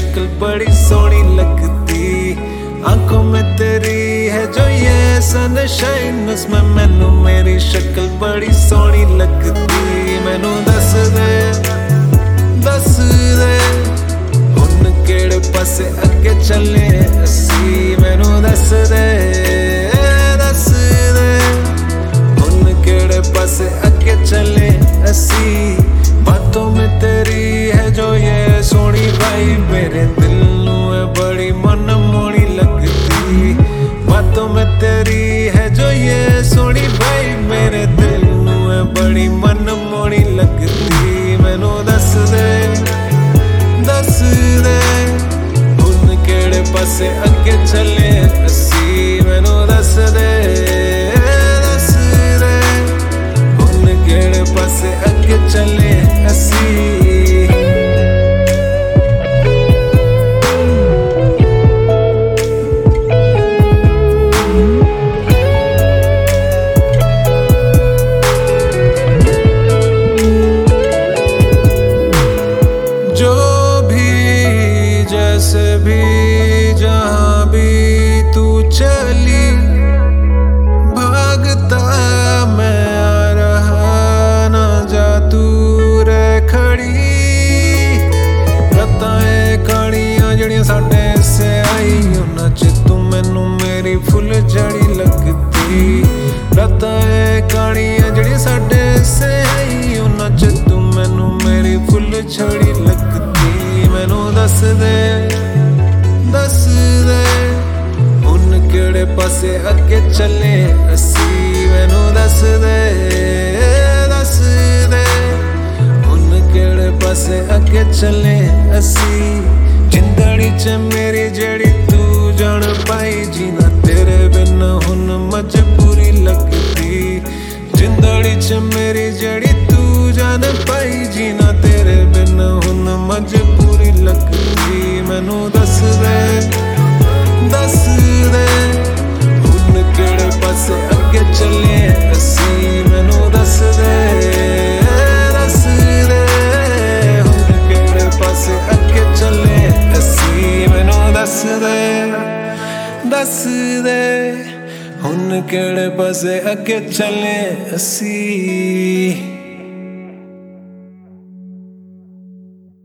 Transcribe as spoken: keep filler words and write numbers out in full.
शक्ल बड़ी सोहनी लगती, आंखों में तेरी है जो ये सनशाइन, उसमें मैनू मेरी शक्ल बड़ी सोहनी लगती। मैनू दस दे दस दे हुण केड़े पासे अगे चले असी, मैनू दस दे दस दे हुण केड़े पासे अगे चले असी। बातों में तेरी है जो ये सोहनी भाई, मेरे दिल नू है बड़ी मन मोहनी लगती। बातों में तेरी है जो ये सोहनी भाई, मेरे दिल नू है बड़ी मन मोहनी लगती। मैनू दस दे दस दे हुण केड़े पासे अगे चले असी, मैनू दस दे दस दे हुण केड़े पासे अगे चले असी। जो भी जैसे भी जहाँ भी तू चली, भागता मैं आ रहा ना जा तू रह खड़ी। रताएं कालियां जड़ियां साडे से आई, उन्हां च तू मैनू मेरी फुल झड़ी लगती। रताएं कालियां जड़ियां साडे से आई, उन्हां च तू मैनू मेरी फुल झड़ी लगती। मैनू दस दे दस दे हुण केड़े पासे अगे चले असी, मैनू दस दे दस दे हुण केड़े पासे अगे चले असी। जिंदड़ी च मेरी जेड़ी तू जान पाई, जीना तेरे बिन हुण मजबूरी लगती। जिंदड़ी च मेरी जेड़ी तू जान पाई, जीना तेरे बिन हुण मजबूरी लगती। मैनू दस दे दस दे हुण केड़े पासे अगे चले असी, मैनू दस दे दस दे हुण केड़े पासे अगे चले असी। मैनू दस दे दस दे हुण केड़े पासे अगे चले असी।